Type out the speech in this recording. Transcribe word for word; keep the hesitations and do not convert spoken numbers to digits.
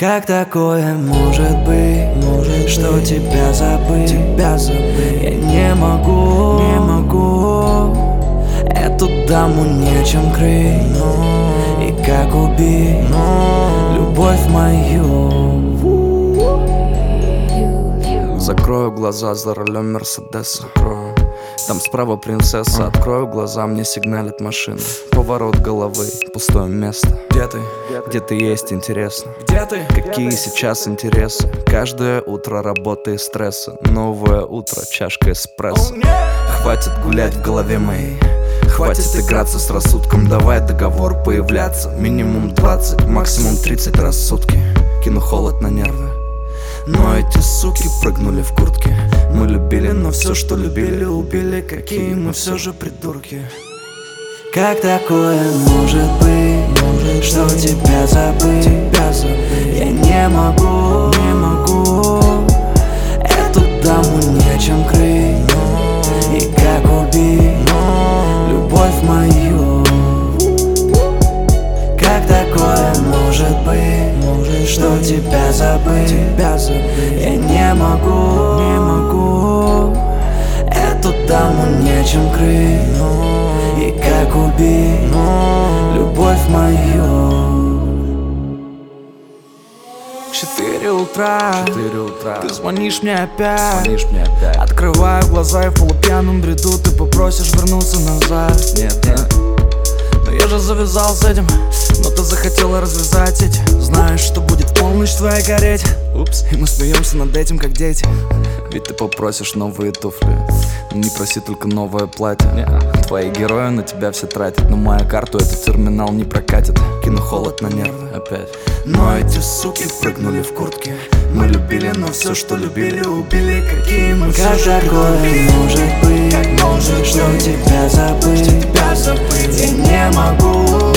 Как такое может быть, может что быть, тебя забыть, тебя забыть я не могу, не могу. Эту даму нечем крыть, но и как убить, но любовь мою. Закрою глаза за рулем Мерседеса, закрою. Там справа принцесса, открою глаза, мне сигналит машина. Поворот головы, пустое место. Где ты? Где ты есть, интересно? Где ты? Какие сейчас интересы? Каждое утро работы и стресса. Новое утро, чашка эспрессо. Хватит гулять в голове моей, хватит играться с рассудком. Давай договор появляться. Минимум двадцать, максимум тридцать раз в сутки. Кину холод на нервы, но эти суки прыгнули в куртки. Мы любили, но все, что любили, убили. Какие мы все же придурки. Как такое может быть, может что тебя забыть, тебя забыть я не могу, не могу. Эту даму нечем крыть, но и как убить, но любовь мою. Как такое может быть, может что тебя забыть, тебя забыть я не могу, не могу. Эту даму нечем крыть, но и как убить, но любовь мою. Четыре утра, Четыре утра. Ты звонишь мне опять, звонишь мне опять. Открываю глаза и в полупьяном бреду ты попросишь вернуться назад. Нет, нет. Но я же завязал с этим, но ты захотела развязать эти. Знаешь, что будет в полночь твоя гореть. Упс, и мы смеемся над этим, как дети. Ведь ты попросишь новые туфли, но не проси только новое платье. Не-а. Твои герои на тебя все тратят, но мою карту этот терминал не прокатит. Кину холод на нервы опять. Но эти суки прыгнули в куртки. Мы любили, но все, что любили, убили. Какие мы все же придурки. Может быть, как может что тебя забыть, тебя забыть я не могу.